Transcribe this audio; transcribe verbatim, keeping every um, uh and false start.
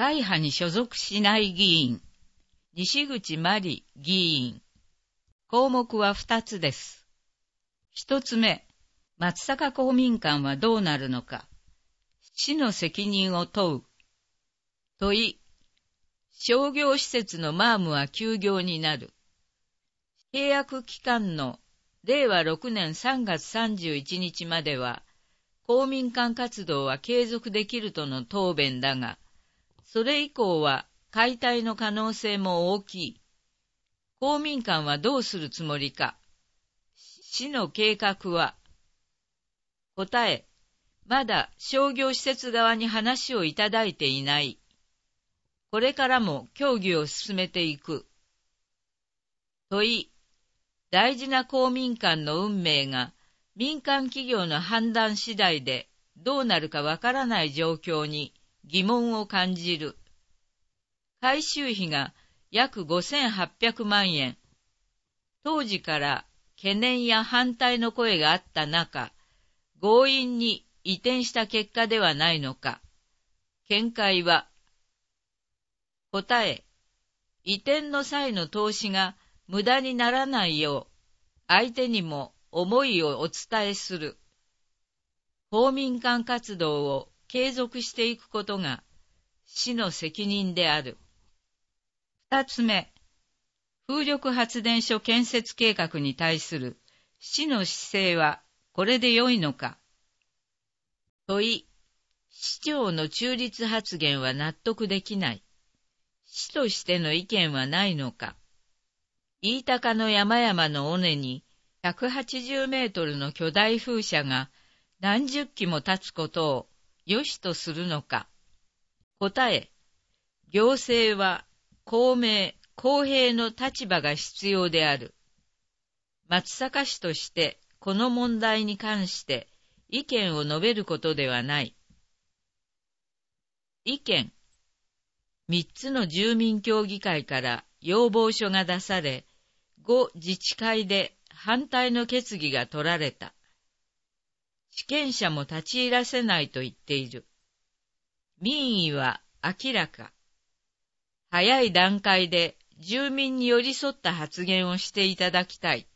会派に所属しない議員、西口真理議員。項目は二つです。一つ目、松阪公民館はどうなるのか。市の責任を問う。問い、商業施設のマームは休業になる。契約期間のれいわろくねんさんがつさんじゅういちにちまでは、公民館活動は継続できるとの答弁だが、それ以降は解体の可能性も大きい。公民館はどうするつもりか。市の計画は。答え、まだ商業施設側に話をいただいていない。これからも協議を進めていく。問い、大事な公民館の運命が民間企業の判断次第でどうなるかわからない状況に疑問を感じる。改修費が約ごせんはっぴゃくまんえん。当時から懸念や反対の声があった中、強引に移転した結果ではないのか。見解は。答え、移転の際の投資が無駄にならないよう、相手にも思いをお伝えする。公民館活動を継続していくことが市の責任である。二つ目、風力発電所建設計画に対する市の姿勢はこれで良いのか。問い、市長の中立発言は納得できない。市としての意見はないのか。飯高の山々の尾根にひゃくはちじゅうメートルの巨大風車が何十基も立つことを良しとするのか。答え、行政は公明、公平の立場が必要である。松阪市としてこの問題に関して意見を述べることではない。意見。三つの住民協議会から要望書が出され、ご自治会で反対の決議が取られた。地権者も立ち入らせないと言っている。民意は明らか。早い段階で住民に寄り添った発言をしていただきたい。